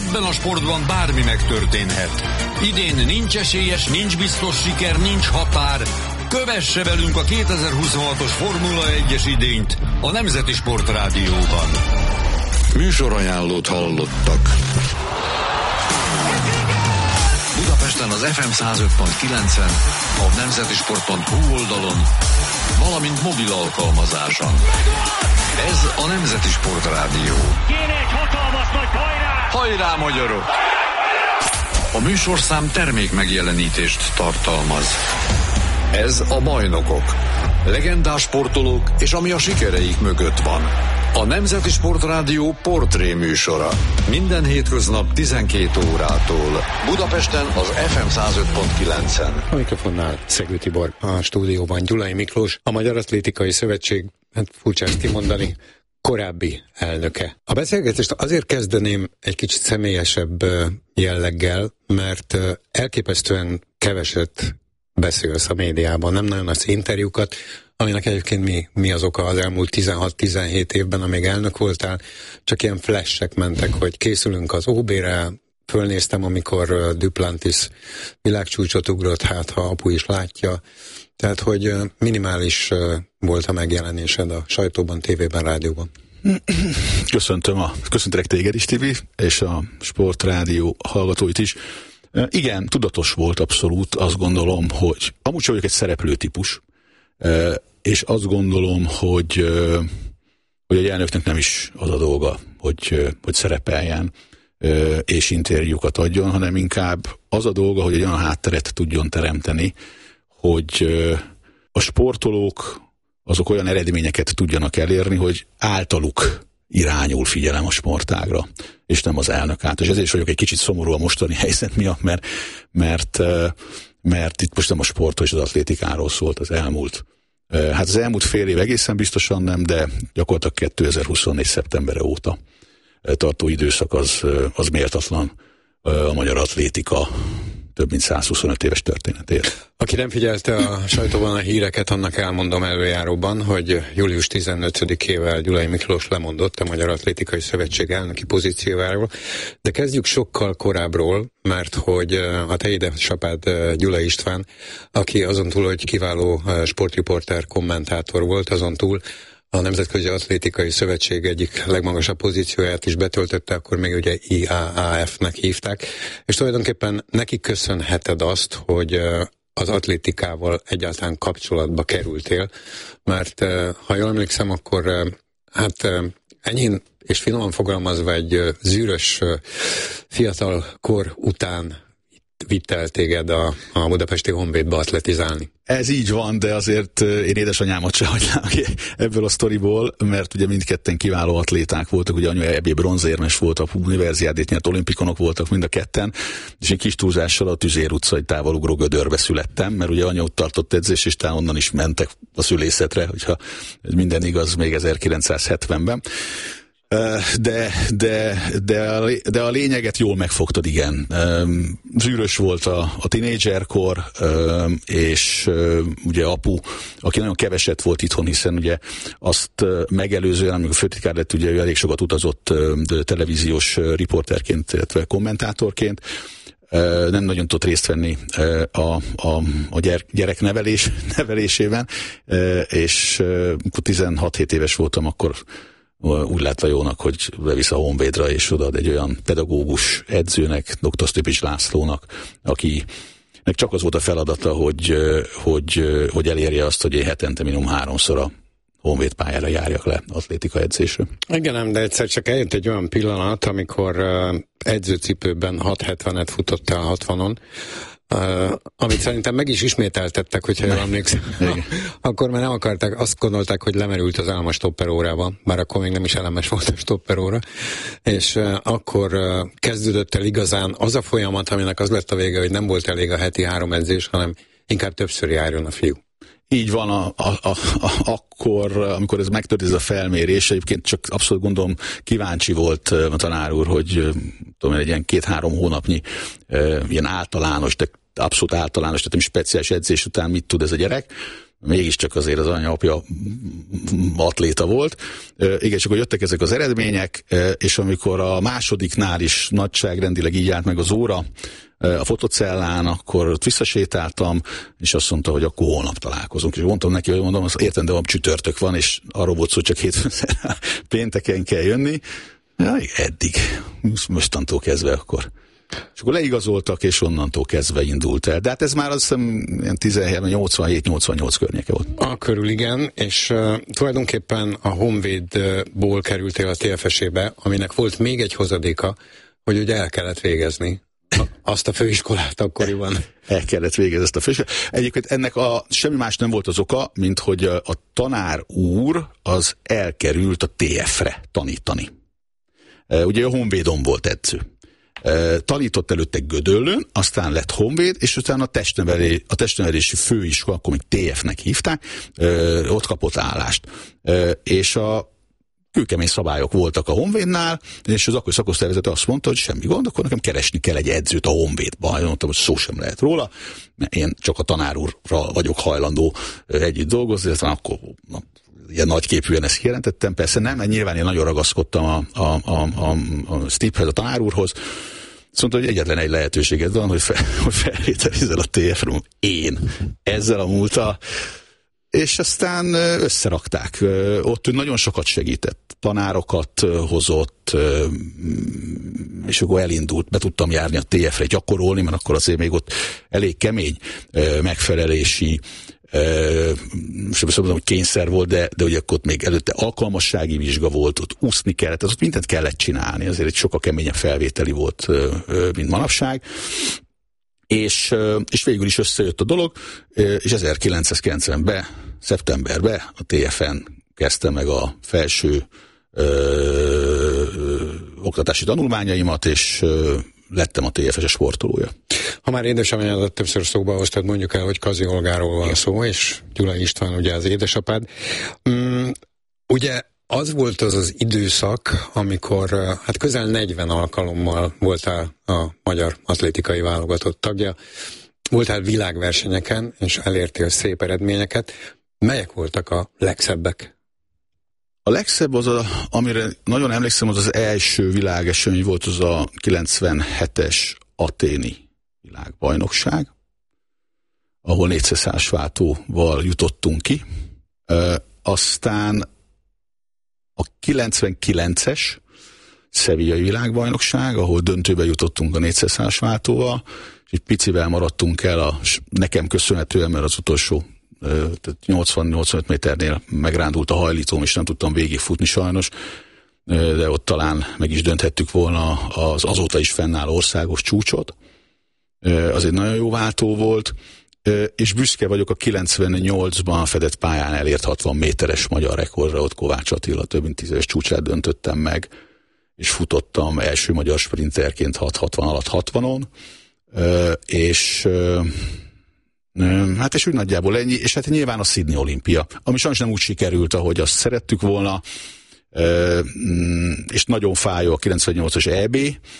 Ebben a sportban bármi megtörténhet. Idén nincs esélyes, nincs biztos siker, nincs határ. Kövesse velünk a 2026-os Formula 1-es idényt a Nemzeti Sport Rádióban. Műsorajánlót hallottak. Budapesten az FM 105.9-en, a nemzetisport.hu oldalon, valamint mobil alkalmazáson. Ez a Nemzeti Sport Rádió. Kéne egy hatalmas nagy hajrá! Hajrá, magyarok! A műsorszám termék megjelenítést tartalmaz. Ez a Bajnokok. Legendás sportolók és ami a sikereik mögött van. A Nemzeti Sport Rádió portré műsora. Minden hétköznap 12 órától. Budapesten az FM 105.9-en. A mikrofonnál Szegő Tibor, a stúdióban Gyulai Miklós, a Magyar Atlétikai Szövetség, furcsa ezt kimondani, korábbi elnöke. A beszélgetést azért kezdeném egy kicsit személyesebb jelleggel, mert elképesztően keveset beszélsz a médiában, nem nagyon az interjúkat, aminek egyébként mi az oka az elmúlt 16-17 évben, amíg elnök voltál, csak ilyen flashek mentek, hogy készülünk az OB-re, fölnéztem, amikor Duplantis világcsúcsot ugrott, hát ha apu is látja, tehát hogy minimális volt a megjelenésed a sajtóban, tévében, rádióban. Köszöntelek téged is, Tibi, és a Sportrádió hallgatóit is. Igen, tudatos volt abszolút, azt gondolom, hogy amúgy sem vagyok egy szereplő típus, és azt gondolom, hogy egy elnöknek nem is az a dolga, hogy szerepeljen és interjúkat adjon, hanem inkább az a dolga, hogy egy olyan hátteret tudjon teremteni, hogy a sportolók azok olyan eredményeket tudjanak elérni, hogy általuk irányul figyelem a sportágra, és nem az elnök által. És ezért is vagyok egy kicsit szomorú a mostani helyzet miatt, mert itt most nem a sportról és az atlétikáról szólt az elmúlt. Hát az elmúlt fél év egészen biztosan nem, de gyakorlatilag 2024. szeptembere óta tartó időszak az méltatlan a magyar atlétika több mint 125 éves történetért. Aki nem figyelte a sajtóban a híreket, annak elmondom előjáróban, hogy július 15-ével Gyulai Miklós lemondott a Magyar Atlétikai Szövetség elnöki pozíciójáról, de kezdjük sokkal korábbról, mert hogy a te édesapád Gyulai István, aki azon túl, hogy kiváló sportriporter, kommentátor volt, azon túl a Nemzetközi Atlétikai Szövetség egyik legmagasabb pozícióját is betöltötte, akkor még ugye IAAF-nek hívták, és tulajdonképpen neki köszönheted azt, hogy az atlétikával egyáltalán kapcsolatba kerültél, mert ha jól emlékszem, akkor hát enyhén és finoman fogalmazva egy zűrös fiatal kor után vitt el téged a budapesti Honvédba atletizálni. Ez így van, de azért én édesanyámat se hagynám ebből a sztoriból, mert ugye mindketten kiváló atléták voltak, ugye anya ebbé bronzérmes volt, apu universiádét nyert, olimpikonok voltak mind a ketten, és egy kis túlzással a Tüzér utcai távolugró gödörbe születtem, mert ugye anya ott tartott edzés, és talán onnan is mentek a szülészetre, hogyha minden igaz, még 1970-ben. De a lényeget jól megfogtad, igen. Zűrös volt a tinédzserkor, és ugye apu, aki nagyon keveset volt itthon, hiszen ugye azt megelőzően, amikor főtitkár lett, ugye ő elég sokat utazott televíziós riporterként, illetve kommentátorként, nem nagyon tudott részt venni a gyerek nevelésében, és 16-17 éves voltam, akkor úgy látva jónak, hogy bevisz a Honvédra, és odaad egy olyan pedagógus edzőnek, dr. Sztöpics Lászlónak, akinek csak az volt a feladata, hogy elérje azt, hogy én hetente minimum 3-szor a Honvéd pályára járjak le atlétika edzésre. Igen, de egyszer csak eljött egy olyan pillanat, amikor edzőcipőben 6.70-et futottál 60-on, amit szerintem meg is ismételtettek, hogyha jól emlékszem. Akkor már nem akarták, azt gondolták, hogy lemerült az állam a stopperórába, bár akkor még nem is elemes volt a stopperóra, és akkor kezdődött el igazán az a folyamat, aminek az lett a vége, hogy nem volt elég a heti 3 edzés, hanem inkább többször járjon a fiú. Így van, akkor, amikor ez megtörtént, ez a felmérés, egyébként csak abszolút gondolom kíváncsi volt a tanár úr, hogy tudom, egy ilyen 2-3 hónapnyi ilyen általános, de abszolút általános, tehát nem speciális edzés után mit tud ez a gyerek, mégiscsak azért az anyja-apja atléta volt. Igen, csak akkor jöttek ezek az eredmények, és amikor a másodiknál is nagyságrendileg így állt meg az óra a fotocellán, akkor ott visszasétáltam, és azt mondta, hogy akkor holnap találkozunk. És mondtam neki, hogy mondom, azt értem, de van csütörtök van, és arról volt szó, csak hétfőn pénteken kell jönni. Ja, eddig. Mostantól kezdve akkor. És akkor leigazoltak, és onnantól kezdve indult el. De hát ez már azt hiszem 87-88 környéke volt. Körül igen, és tulajdonképpen a Honvédból kerültél a TFS-ébe, aminek volt még egy hozadéka, hogy ugye el kellett végezni azt a főiskolát akkoriban. El kellett végezni ezt a főiskolát. Egyébként ennek semmi más nem volt az oka, mint hogy a tanár úr az elkerült a TF-re tanítani. Ugye a Honvédon volt edző. Tanított előtte Gödöllőn, aztán lett Honvéd, és utána a testnevelési főiskola, akkor még TF-nek hívták, ott kapott állást. És a kőkemény szabályok voltak a Honvédnál, és az akkori szakosztályvezető azt mondta, hogy semmi gond, akkor nekem keresni kell egy edzőt a Honvédban. Én mondtam, hogy szó sem lehet róla, mert én csak a tanár úrral vagyok hajlandó együtt dolgozni, aztán akkor ilyen nagyképűen ezt kijelentettem. Persze nem, mert nyilván én nagyon ragaszkodtam a Stiphez, a tanár úrhoz. Azt mondta, hogy egyetlen egy lehetőséged van, hogy felvételizel a TF-ről. Én ezzel a múlttal. És aztán összerakták. Ott nagyon sokat segített. Tanárokat hozott, és akkor elindult. Be tudtam járni a TF-re gyakorolni, mert akkor azért még ott elég kemény megfelelési sem mondom, hogy kényszer volt, de ugye ott még előtte alkalmassági vizsga volt, ott úszni kellett, ott mindent kellett csinálni, azért egy sokkal keményebb felvételi volt, mint manapság. És végül is összejött a dolog, és 1990-ben, szeptemberben a TF-en kezdtem meg a felső oktatási tanulmányaimat, és lettem a TFS sportolója. Ha már édesanyádat többször szóba hoztad, mondjuk el, hogy Kazi Olgáról van szó, és Gyula István ugye az édesapád. Ugye az volt az időszak, amikor hát közel 40 alkalommal voltál a magyar atlétikai válogatott tagja, voltál világversenyeken, és elértél szép eredményeket. Melyek voltak a legszebbek? A legszebb amire nagyon emlékszem, az első világesemény volt, az a 97-es athéni világbajnokság, ahol 400-as váltóval jutottunk ki. Aztán a 99-es szevillai világbajnokság, ahol döntőbe jutottunk a 400-as váltóval, és egy picivel maradtunk el, nekem köszönhetően, mert az utolsó 80-85 méternél megrándult a hajlítóm, és nem tudtam végigfutni sajnos, de ott talán meg is dönthettük volna az azóta is fennálló országos csúcsot. Az egy nagyon jó váltó volt, és büszke vagyok a 98-ban fedett pályán elért 60 méteres magyar rekordra, ott Kovács Attila több mint 10 éves csúcsát döntöttem meg, és futottam első magyar sprinterként 6:60 alatt 60-on, és hát és úgy nagyjából ennyi, és hát nyilván a Sydney olimpia, ami sajnos nem úgy sikerült, ahogy azt szerettük volna, és nagyon fájó a 98-as EB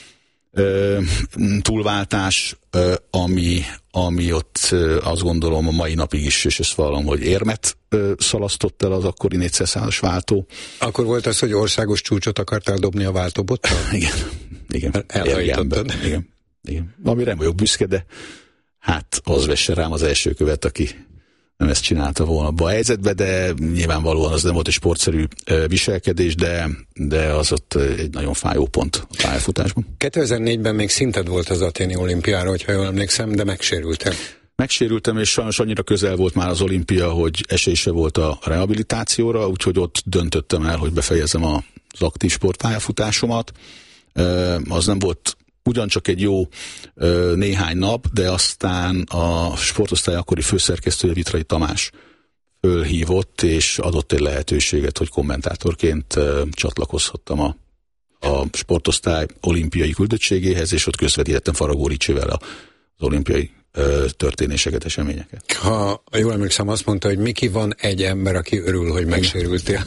túlváltás, ami ott azt gondolom a mai napig is, és ezt vallom, hogy érmet szalasztott el az akkori 400-as váltó. Akkor volt az, hogy országos csúcsot akartál dobni a váltóbottal? Igen. Elhajítottad. Igen. Amire nem vagyok büszke, de hát az vesse rám az első követ, aki nem ezt csinálta volna abban a helyzetben, de nyilvánvalóan az nem volt egy sportszerű viselkedés, de az ott egy nagyon fájó pont a pályafutásban. 2004-ben még szinted volt az athéni olimpiára, hogyha jól emlékszem, de megsérültem. Megsérültem, és sajnos annyira közel volt már az olimpia, hogy esély se volt a rehabilitációra, úgyhogy ott döntöttem el, hogy befejezem az aktív sportpályafutásomat. Az nem volt ugyancsak egy jó néhány nap, de aztán a sportosztály akkori főszerkesztője, Vitrai Tamás fölhívott, és adott egy lehetőséget, hogy kommentátorként csatlakozhattam a sportosztály olimpiai küldöttségéhez, és ott közvetítettem Faragó Ricsivel az olimpiai történéseket, eseményeket. Ha jól emlékszem, azt mondta, hogy Miki, van egy ember, aki örül, hogy megsérültél.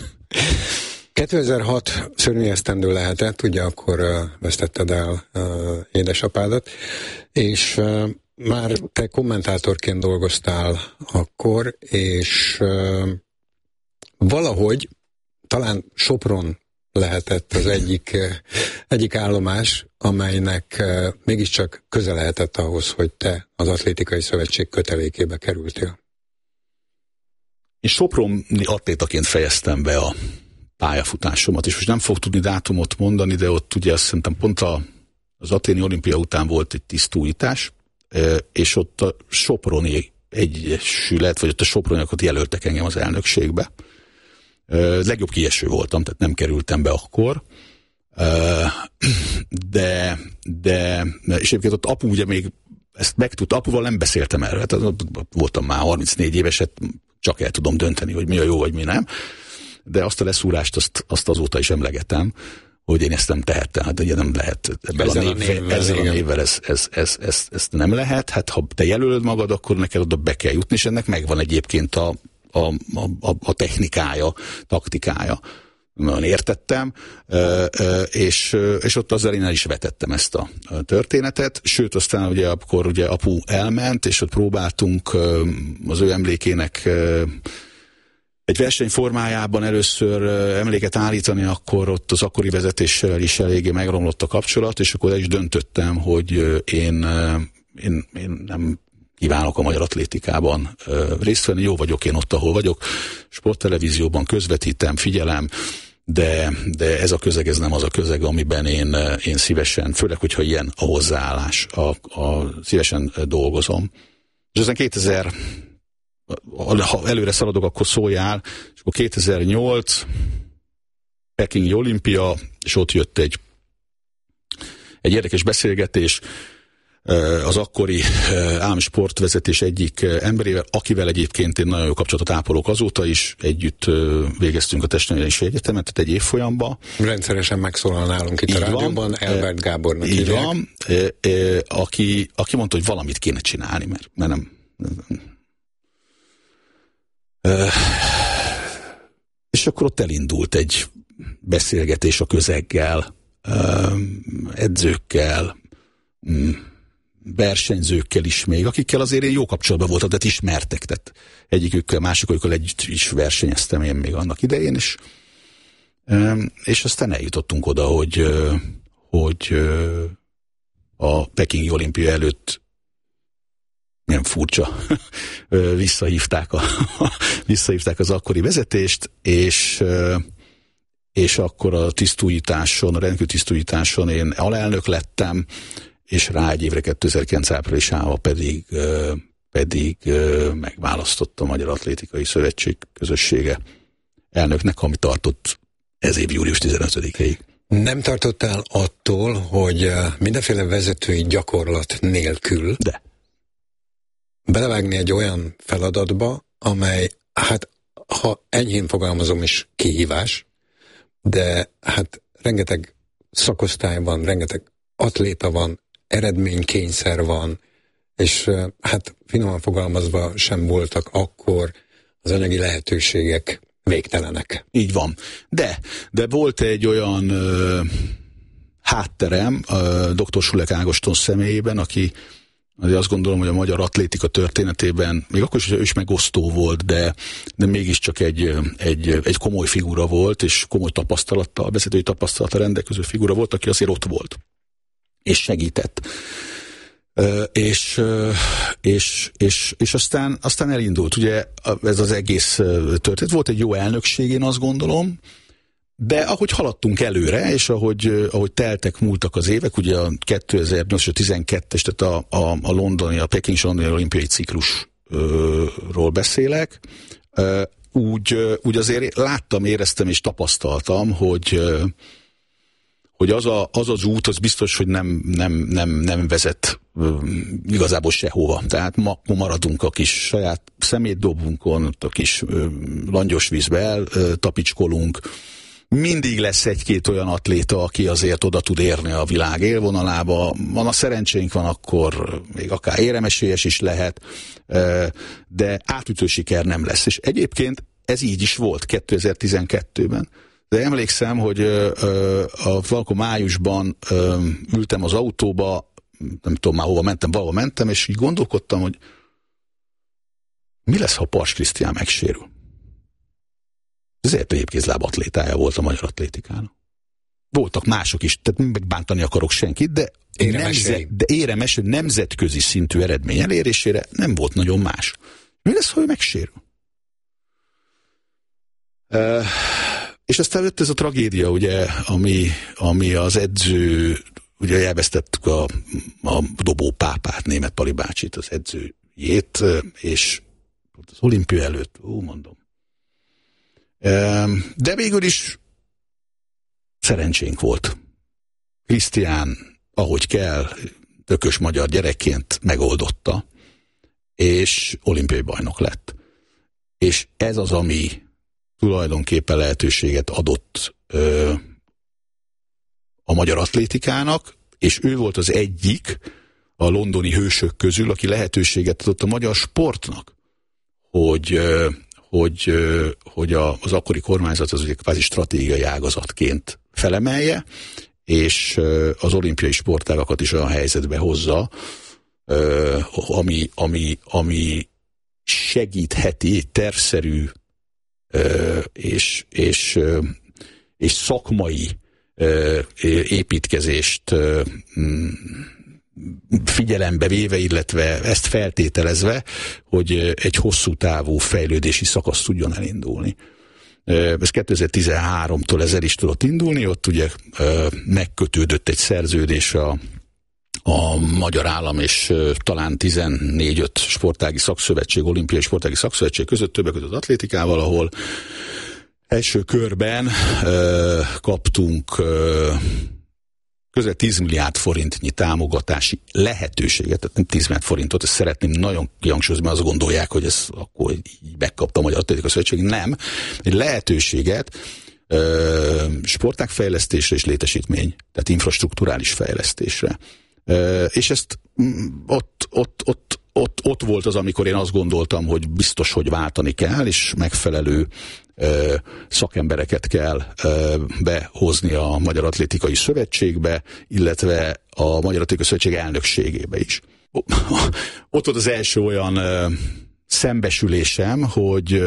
2006 szörnyű esztendő lehetett, ugye akkor vesztetted el édesapádat, és már te kommentátorként dolgoztál akkor, és valahogy talán Sopron lehetett az egyik állomás, amelynek mégiscsak köze lehetett ahhoz, hogy te az Atlétikai Szövetség kötelékébe kerültél. Én soproni atlétaként fejeztem be a pályafutásomat, és most nem fog tudni dátumot mondani, de ott ugye azt szerintem pont az Athéni Olimpia után volt egy tisztújítás, és ott a Soproni Egyesület, vagy ott a soproniakat jelöltek engem az elnökségbe. Legjobb kieső voltam, tehát nem kerültem be akkor. De és egyébként ott apu ugye még ezt megtudta, apuval nem beszéltem erről, tehát voltam már 34 éves, csak el tudom dönteni, hogy mi a jó, vagy mi nem. De azt a leszúrást, azt azóta is emlegetem, hogy én ezt nem tehettem, hát ugye nem lehet ezzel a névvel ezt nem lehet, hát ha te jelölöd magad, akkor neked oda be kell jutni, és ennek megvan egyébként a technikája, taktikája. Nagyon értettem, és ott azzal én el is vetettem ezt a történetet, sőt aztán ugye akkor ugye apu elment, és ott próbáltunk az ő emlékének egy verseny formájában először emléket állítani, akkor ott az akkori vezetéssel is eléggé megromlott a kapcsolat, és akkor el is döntöttem, hogy én nem kívánok a magyar atlétikában részt venni. Jó vagyok én ott, ahol vagyok, sporttelevízióban közvetítem, figyelem, de ez a közeg, ez nem az a közeg, amiben én szívesen, főleg, hogyha ilyen a hozzáállás, szívesen dolgozom. És aztán 2000, ha előre szaladok, akkor szóljál, és akkor 2008 Pekingi Olimpia, és ott jött egy érdekes beszélgetés az akkori állami sportvezetés egyik emberével, akivel egyébként én nagyon jó kapcsolatot ápolok azóta is, együtt végeztünk a Testnevelési Egyetemet, tehát egy évfolyamba. Rendszeresen megszólal nálunk itt a rádióban, Elbert Gábornak így van, aki mondta, hogy valamit kéne csinálni, mert nem. És akkor ott elindult egy beszélgetés a közeggel, edzőkkel, versenyzőkkel is még, akikkel azért én jó kapcsolatban voltam, tehát ismertek, tehát egyikükkel, másikőkkel együtt is versenyeztem én még annak idején, és aztán eljutottunk oda, hogy a Pekingi Olimpia előtt nem furcsa, visszahívták az akkori vezetést, és akkor a rendkívül tisztújításon én alelnök lettem, és rá egy évre 2009 áprilisában pedig megválasztott a Magyar Atlétikai Szövetség közössége elnöknek, ami tartott ez év július 15-ig. Nem tartottál attól, hogy mindenféle vezetői gyakorlat nélkül belevágni egy olyan feladatba, amely, hát ha enyhén fogalmazom is, kihívás, de hát rengeteg szakosztály van, rengeteg atléta van, eredménykényszer van, és hát finoman fogalmazva sem voltak akkor az anyagi lehetőségek végtelenek. Így van. De volt egy olyan hátterem dr. Sulek Ágoston személyében, aki azért azt gondolom, hogy a magyar atlétika történetében, még akkor is, hogy ő is megosztó volt, de mégiscsak egy komoly figura volt, és komoly tapasztalattal, vezetői tapasztalattal rendelkező figura volt, aki azért ott volt, és segített. És aztán elindult. Ugye ez az egész történet. Volt egy jó elnökség, én azt gondolom, de ahogy haladtunk előre, és ahogy teltek, múltak az évek, ugye a 2012-es, tehát a Peking és a londoni olimpiai ciklusról beszélek, úgy azért láttam, éreztem és tapasztaltam, hogy az az út, az biztos, hogy nem vezet igazából sehova. Tehát ma maradunk a kis saját szemétdobunkon, a kis langyos vízbe eltapicskolunk. Mindig lesz egy-két olyan atléta, aki azért oda tud érni a világ élvonalába. Van a szerencsénk van, akkor még akár éremesélyes is lehet, de átütő siker nem lesz. És egyébként ez így is volt 2012-ben. De emlékszem, hogy valamikor májusban ültem az autóba, nem tudom már hova mentem, valahol mentem, és így gondolkodtam, hogy mi lesz, ha Pars Krisztián megsérül? Ezért egyébkézláb atlétája volt a magyar atlétikának. Voltak mások is, tehát megbántani akarok senkit, de éremes, nemzetközi szintű eredmény elérésére nem volt nagyon más. Mi lesz, ha ő megsérül? És aztán jött ez a tragédia, ugye, ami az edző, ugye elvesztettük a dobó pápát, Németh Pali bácsit, az edzőjét, és az olimpia előtt, mondom. De végül is szerencsénk volt. Krisztián, ahogy kell, tökös magyar gyerekként megoldotta, és olimpiai bajnok lett. És ez az, ami tulajdonképpen lehetőséget adott a magyar atlétikának, és ő volt az egyik a londoni hősök közül, aki lehetőséget adott a magyar sportnak, hogy az akkori kormányzat az ugye kvázi stratégiai ágazatként felemelje, és az olimpiai sportágakat is olyan helyzetbe hozza, ami segítheti egy tervszerű és szakmai építkezést figyelembe véve, illetve ezt feltételezve, hogy egy hosszú távú fejlődési szakasz tudjon elindulni. Ez 2013-tól ez el is tudott indulni, ott ugye megkötődött egy szerződés a Magyar Állam és talán 14-5 sportági szakszövetség, olimpiai sportági szakszövetség között, többek között az atlétikával, ahol első körben kaptunk közel 10 milliárd forintnyi támogatási lehetőséget, tehát nem 10 milliárd forintot, ezt szeretném nagyon kihangsúlyozni, mert azt gondolják, hogy ez akkor így megkapta a Magyar Atlétikai Szövetség. Nem, egy lehetőséget sportágfejlesztésre és létesítmény, tehát infrastrukturális fejlesztésre. És ezt ott volt az, amikor én azt gondoltam, hogy biztos, hogy váltani kell, és megfelelő szakembereket kell behozni a Magyar Atlétikai Szövetségbe, illetve a Magyar Atlétikai Szövetség elnökségébe is. Ott volt az első olyan szembesülésem, hogy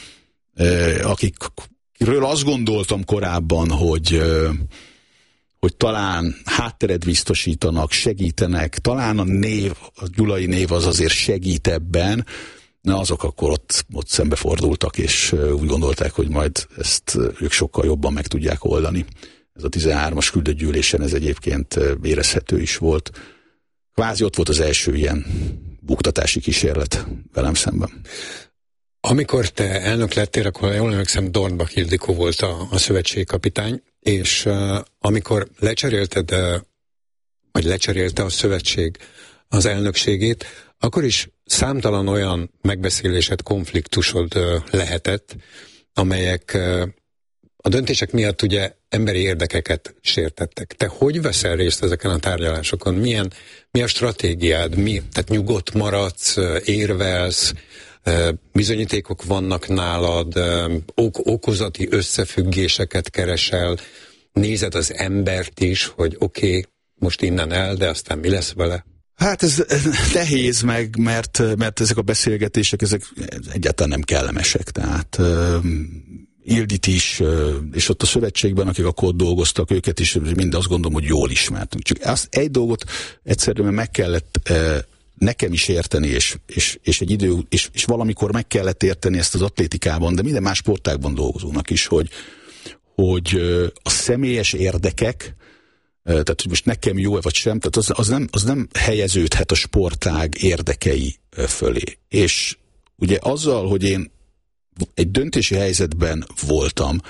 akikről azt gondoltam korábban, hogy talán hátteret biztosítanak, segítenek, talán a Gyulai név az azért segít ebben, azok akkor ott szembefordultak, és úgy gondolták, hogy majd ezt ők sokkal jobban meg tudják oldani. Ez a 13-as küldött gyűlésen ez egyébként érezhető is volt. Kvázi ott volt az első ilyen buktatási kísérlet velem szemben. Amikor te elnök lettél, akkor jól emlékszem, Dornbach Ildikó volt a szövetségkapitány, és amikor lecserélte a szövetség az elnökségét, akkor is számtalan olyan megbeszélésed, konfliktusod lehetett, amelyek a döntések miatt ugye emberi érdekeket sértettek. Te hogy veszel részt ezeken a tárgyalásokon? Mi a stratégiád? Tehát nyugodt maradsz, érvelsz, bizonyítékok vannak nálad, okozati összefüggéseket keresel, nézed az embert is, hogy oké, most innen el, de aztán mi lesz vele? Hát ez nehéz meg, mert ezek a beszélgetések, ezek egyáltalán nem kellemesek. Tehát Ildit is, és ott a szövetségben, akik akkor ott dolgoztak, őket is mind azt gondolom, hogy jól ismertünk. Csak egy dolgot egyszerűen meg kellett nekem is érteni, és egy idő, és valamikor meg kellett érteni ezt az atlétikában, de minden más sportágban dolgozónak is, hogy a személyes érdekek, tehát hogy most nekem jó-e vagy sem, tehát az nem helyeződhet a sportág érdekei fölé. És ugye azzal, hogy én egy döntési helyzetben voltam,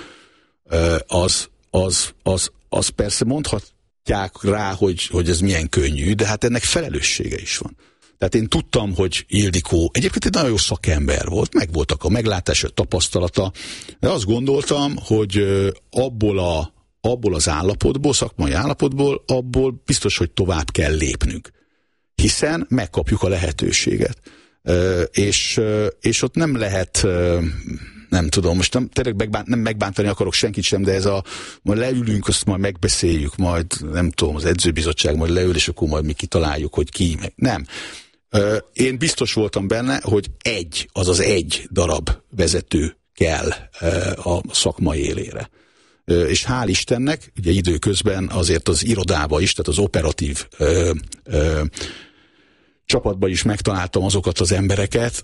az persze mondhatják rá, hogy ez milyen könnyű, de hát ennek felelőssége is van. Tehát én tudtam, hogy Ildikó egyébként egy nagyon jó szakember volt, megvoltak a meglátása, a tapasztalata, de azt gondoltam, hogy abból az állapotból, szakmai állapotból, abból biztos, hogy tovább kell lépnünk. Hiszen megkapjuk a lehetőséget. És ott nem lehet nem tudom, most tényleg nem megbántani akarok senkit sem, de ez majd leülünk, azt majd megbeszéljük, majd nem tudom, az edzőbizottság majd leül, és akkor majd mi kitaláljuk, hogy ki, nem. Én biztos voltam benne, hogy egy darab vezető kell a szakma élére. És hál' Istennek, ugye időközben azért az irodába is, tehát az operatív csapatban is megtaláltam azokat az embereket,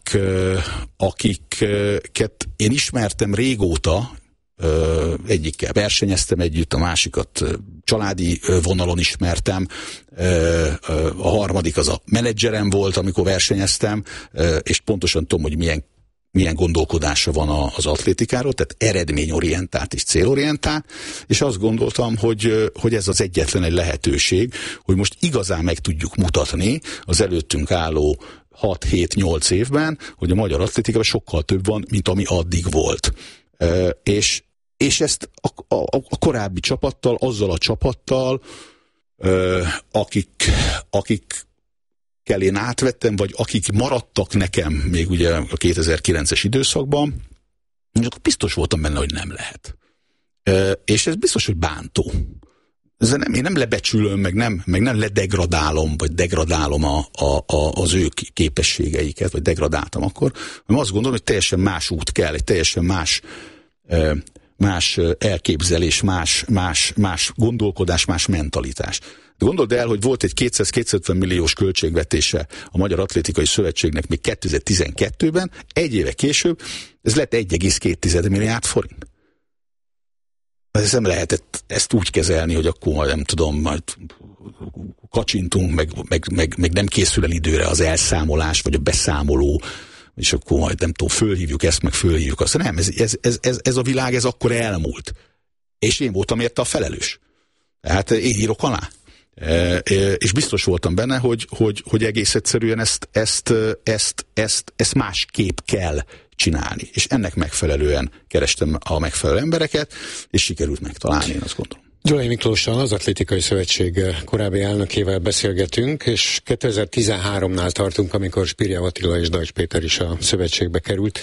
akiket én ismertem régóta, egyikkel versenyeztem együtt, a másikat családi vonalon ismertem, a harmadik az a menedzserem volt, amikor versenyeztem, és pontosan tudom, hogy milyen gondolkodása van az atlétikáról, tehát eredményorientált és célorientált, és azt gondoltam, hogy ez az egyetlen egy lehetőség, hogy most igazán meg tudjuk mutatni az előttünk álló 6-7-8 évben, hogy a magyar atlétikában sokkal több van, mint ami addig volt. És ezt a korábbi csapattal, azzal a csapattal, akik én átvettem, vagy akik maradtak nekem még ugye a 2009-es időszakban, akkor biztos voltam benne, hogy nem lehet. És ez biztos, hogy bántó. Én nem lebecsülöm, meg nem ledegradálom, vagy degradálom az ő képességeiket, vagy degradáltam akkor, hanem azt gondolom, hogy teljesen más út kell, egy teljesen más elképzelés, más gondolkodás, más mentalitás. De gondold el, hogy volt egy 200-250 milliós költségvetése a Magyar Atlétikai Szövetségnek még 2012-ben, egy éve később ez lett 1,2 milliárd forint. Ez nem lehetett ezt úgy kezelni, hogy akkor majd nem tudom, majd kacsintunk, meg nem készül el időre az elszámolás, vagy a beszámoló, és akkor majd nem tudom, fölhívjuk ezt, meg fölhívjuk azt. Nem, ez a világ, ez akkor elmúlt. És én voltam érte a felelős. Tehát én írok alá. És biztos voltam benne, hogy egész egyszerűen ezt másképp kell csinálni. És ennek megfelelően kerestem a megfelelő embereket, és sikerült megtalálni, én azt gondolom. Gyulai Miklóssal, az Atlétikai Szövetség korábbi elnökével beszélgetünk, és 2013-nál tartunk, amikor Spirjev Attila és Dajcs Péter is a szövetségbe került.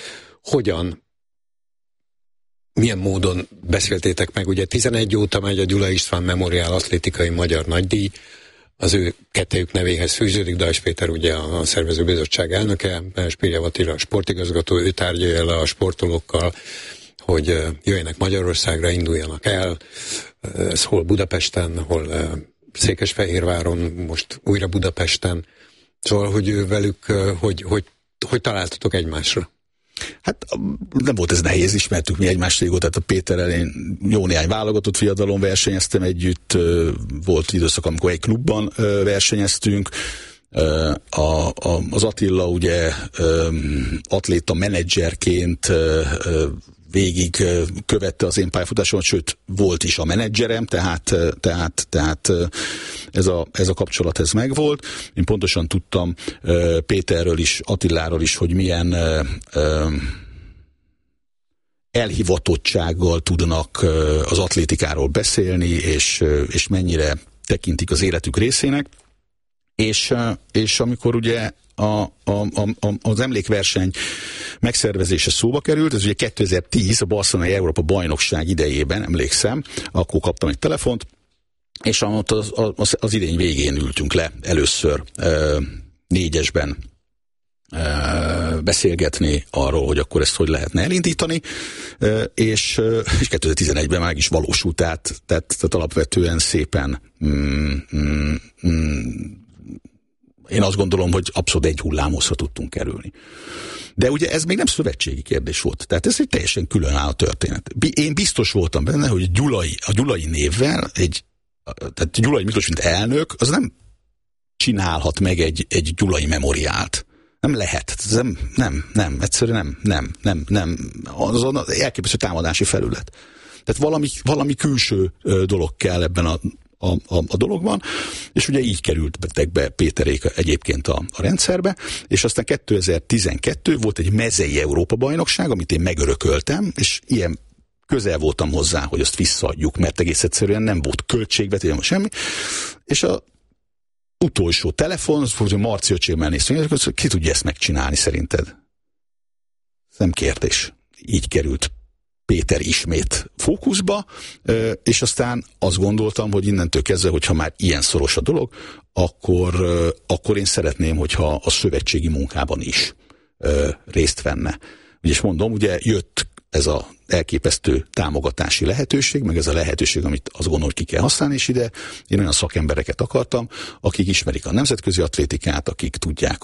Milyen módon beszéltétek meg? Ugye 11 óta megy a Gyulai István Memoriál atlétikai magyar nagydíj, az ő kettejük nevéhez fűződik, Dajcs Péter ugye a szervezőbizottság elnöke, Spirjev Attila a sportigazgató, ő tárgyalja le a sportolókkal, hogy jöjjenek Magyarországra, induljanak el, ez hol Budapesten, hol Székesfehérváron, most újra Budapesten. Szóval, hogy velük, hogy találtatok egymásra? Hát nem volt ez nehéz, ismertük mi egymást régóta, tehát a Péterrel én jó néhány válogatott fiatalon versenyeztem együtt, volt időszak, amikor egy klubban versenyeztünk, az Attila ugye atléta menedzserként végig követte az én pályafutásomat, sőt volt is a menedzserem, tehát ez a kapcsolat ez megvolt. Én pontosan tudtam Péterről is, Attiláról is, hogy milyen elhivatottsággal tudnak az atlétikáról beszélni, és mennyire tekintik az életük részének. És amikor ugye az emlékverseny megszervezése szóba került, ez ugye 2010 a Barcelonai Európa bajnokság idejében, emlékszem, akkor kaptam egy telefont, és az idény végén ültünk le először 4-esben beszélgetni arról, hogy akkor ezt hogy lehetne elindítani, és 2011-ben meg is valósult, tehát alapvetően szépen én azt gondolom, hogy abszolút egy hullámhozra tudtunk kerülni. De ugye ez még nem szövetségi kérdés volt. Tehát ez egy teljesen különálló történet. Én biztos voltam benne, hogy a Gyulai névvel, tehát Gyulai Miklós, mint elnök, az nem csinálhat meg egy Gyulai memoriált. Nem lehet. Nem. Egyszerűen nem. Az elképesztő támadási felület. Tehát valami külső dolog kell ebben a dologban, és ugye így kerültek be Péterék egyébként a rendszerbe, és aztán 2012 volt egy mezei Európa-bajnokság, amit én megörököltem, és ilyen közel voltam hozzá, hogy azt visszaadjuk, mert egész egyszerűen nem volt költségvetés, semmi, és a utolsó telefon, az volt, hogy Marci öcsémmel néztünk, ki tudja ezt megcsinálni szerinted? Nem kérdés. így került Péter ismét fókuszba, és aztán azt gondoltam, hogy innentől kezdve, hogyha már ilyen szoros a dolog, akkor én szeretném, hogyha a szövetségi munkában is részt venne. És mondom, ugye jött ez az elképesztő támogatási lehetőség, meg ez a lehetőség, amit azt gondolom, hogy ki kell használni, és ide én olyan szakembereket akartam, akik ismerik a nemzetközi atlétikát, akik tudják,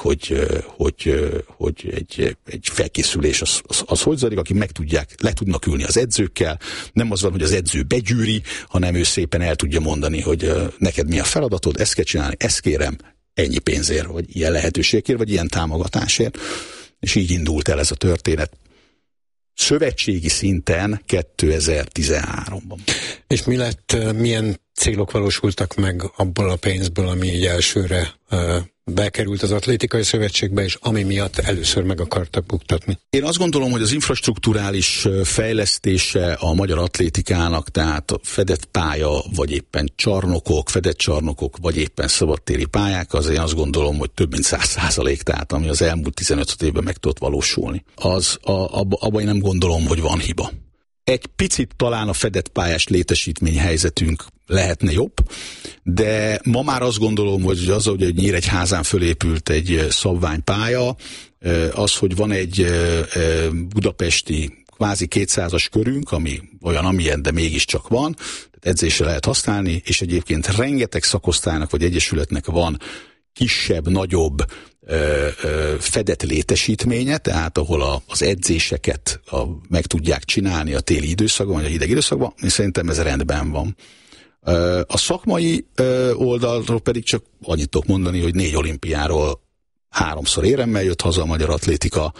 hogy egy felkészülés az hogy zajlik, akik le tudnak ülni az edzőkkel, nem az van, hogy az edző begyűri, hanem ő szépen el tudja mondani, hogy neked mi a feladatod, ezt kell csinálni, ezt kérem, ennyi pénzért, vagy ilyen lehetőségért, vagy ilyen támogatásért, és így indult el ez a történet. Szövetségi szinten 2013-ban. És mi lett, milyen célok valósultak meg abból a pénzből, ami így elsőre bekerült az atlétikai szövetségbe, és ami miatt először meg akartak buktatni? Én azt gondolom, hogy az infrastrukturális fejlesztése a magyar atlétikának, tehát a fedett pálya, vagy éppen csarnokok, fedett csarnokok, vagy éppen szabadtéri pályák, az én azt gondolom, hogy több mint 100%, tehát ami az elmúlt 15 évben meg tudott valósulni. Abban én nem gondolom, hogy van hiba. Egy picit talán a fedett pályás létesítmény helyzetünk lehetne jobb, de ma már azt gondolom, hogy az, hogy Nyíregyházán fölépült egy szabványpálya, az, hogy van egy budapesti kvázi 200-as körünk, ami olyan, amilyen, de mégiscsak van, tehát edzésre lehet használni, és egyébként rengeteg szakosztálynak vagy egyesületnek van kisebb, nagyobb fedett létesítménye, tehát ahol az edzéseket meg tudják csinálni a téli időszakban, vagy a hideg időszakban, és szerintem ez rendben van. A szakmai oldalról pedig csak annyit tudok mondani, hogy 4 olimpiáról 3-szor éremmel jött haza a magyar atlétika,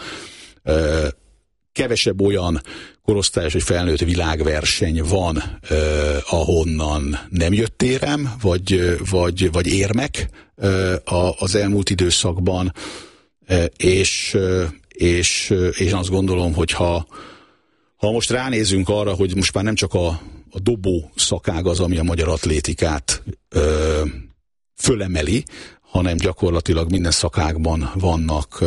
kevesebb olyan korosztályos vagy felnőtt világverseny van, ahonnan nem jött érem, vagy érmek az elmúlt időszakban, és én azt gondolom, hogy ha most ránézünk arra, hogy most már nem csak a dobó szakág az, ami a magyar atlétikát fölemeli, hanem gyakorlatilag minden szakágban vannak,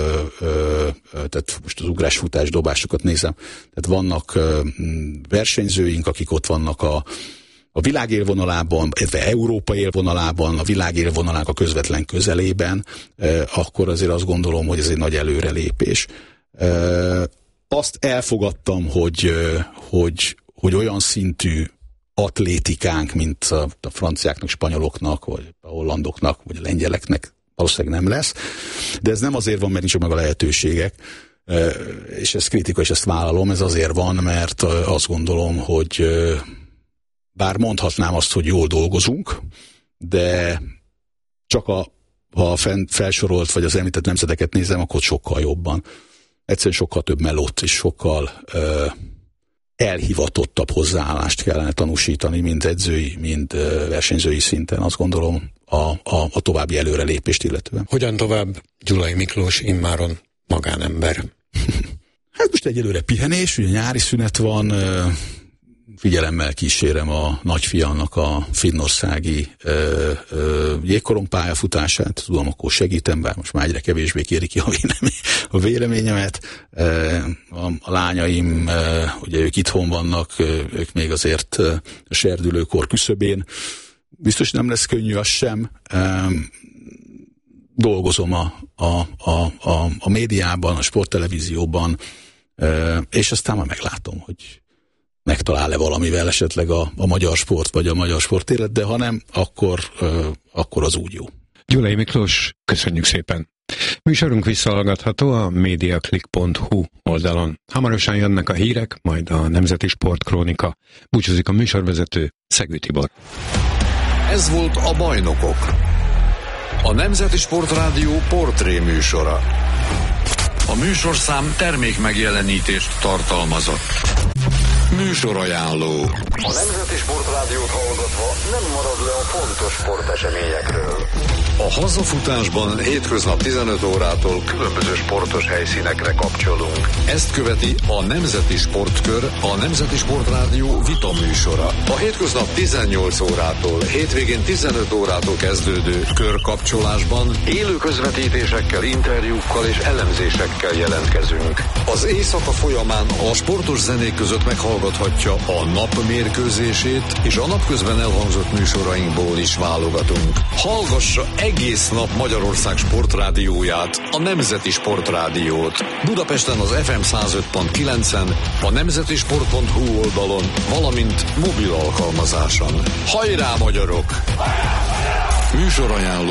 tehát most az ugrásfutás dobásokat nézem, tehát vannak versenyzőink, akik ott vannak a világ élvonalában, illetve Európa élvonalában, a világ élvonalának a közvetlen közelében, akkor azért azt gondolom, hogy ez egy nagy előrelépés. Azt elfogadtam, hogy olyan szintű atlétikánk, mint a franciáknak, spanyoloknak, vagy a hollandoknak, vagy a lengyeleknek valószínűleg nem lesz. De ez nem azért van, mert nincs meg a lehetőségek, és ez kritika, és ezt vállalom, ez azért van, mert azt gondolom, hogy bár mondhatnám azt, hogy jól dolgozunk, de csak ha felsorolt, vagy az említett nemzeteket nézem, akkor sokkal jobban. Egyszerűen sokkal több melót, és sokkal elhivatottabb hozzáállást kellene tanúsítani, mind edzői, mind versenyzői szinten, azt gondolom, a további előrelépést illetően. Hogyan tovább Gyulai Miklós immáron magánember? Hát most egyelőre pihenés, ugye nyári szünet van, figyelemmel kísérem a nagyfiamnak a finnországi jégkorong pályafutását, tudom, akkor segítem, bár most már egyre kevésbé kéri ki a véleményemet. A lányaim, ugye ők itthon vannak, ők még azért a serdülőkor küszöbén. Biztos nem lesz könnyű az sem. Dolgozom a médiában, a sporttelevízióban, és aztán már meglátom, hogy megtalál-e valamivel esetleg a magyar sport, vagy a magyar sportélet, de ha nem, akkor az úgy jó. Gyulai Miklós, köszönjük szépen! Műsorunk visszahallgatható a mediaclick.hu oldalon. Hamarosan jönnek a hírek, majd a Nemzeti Sportkrónika. Búcsúzik a műsorvezető, Szegő Tibor. Ez volt a Bajnokok, a Nemzeti Sportrádió portré műsora. A műsorszám termékmegjelenítést tartalmazott. Műsorajánló. A Nemzeti Sportrádiót hallgatva nem marad le a fontos sporteseményekről. A hazafutásban hétköznap 15 órától különböző sportos helyszínekre kapcsolunk. Ezt követi a Nemzeti Sportkör, a Nemzeti Sportrádió vita műsora. A hétköznap 18 órától, hétvégén 15 órától kezdődő körkapcsolásban élő közvetítésekkel, interjúkkal és elemzésekkel jelentkezünk. Az éjszaka folyamán a sportos zenék között meghallgathatja a nap mérkőzését, és a napközben elhangzott műsorainkból is válogatunk. Hallgassa egész nap Magyarország sportrádióját, a Nemzeti Sportrádiót. Budapesten az FM 105.9-en, a nemzetisport.hu oldalon, valamint mobil alkalmazáson. Hajrá, magyarok! Műsorajánló